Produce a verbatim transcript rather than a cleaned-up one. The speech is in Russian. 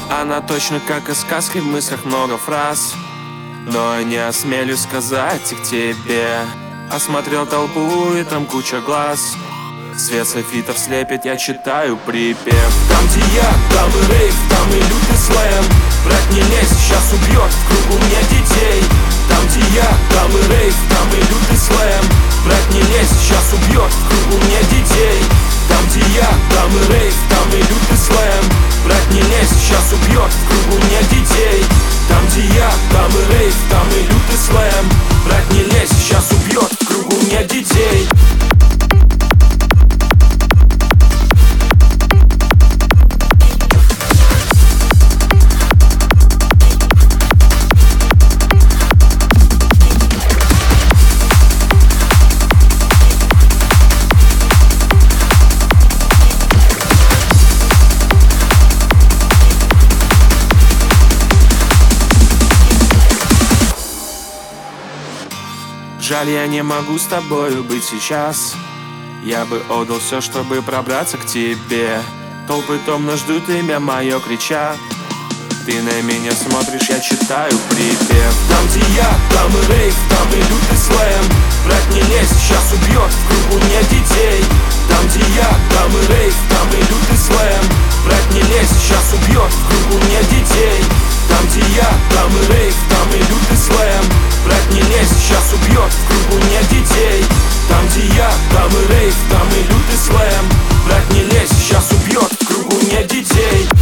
Она точно как из сказки, в мыслях много фраз, но я не осмелюсь сказать их тебе. Осмотрел толпу, и там куча глаз. Свет софитов слепит, я читаю припев. Там, где я, там и рейв, там и лютый слэм. Брат, не лезь, сейчас убьет, в кругу мне детей. Там, где я, там и рейв, там и лютый слэм. Брат, не лезь, сейчас убьет, в кругу мне детей. Там, где я, там и рейв, там и лютый слэм. Брат, не лезь, сейчас убьет, в кругу мне детей. Там, где я, там и рейв, там и лютый слэм. Брат, не лезь, сейчас убьет, в кругу мне детей. Жаль, я не могу с тобою быть сейчас. Я бы отдал все, чтобы пробраться к тебе. Толпы томно ждут имя мое, крича. Ты на меня смотришь, я читаю припев. Там, где я, там и рейв, там и лютый слэм. Брат, не лезь, сейчас убьет, в кругу не детей. Там, где я, там и рейв, там и лютый слэм. Брат, не лезь, сейчас убьет, в кругу не детей. Там, где я, там и рейв, там и лютый слэм. Брат, не лезь, сейчас убьет, в кругу не детей. Там, где я, там и рейв, там и лютый слэм. Брат, не лезь, сейчас убьет, в кругу не детей.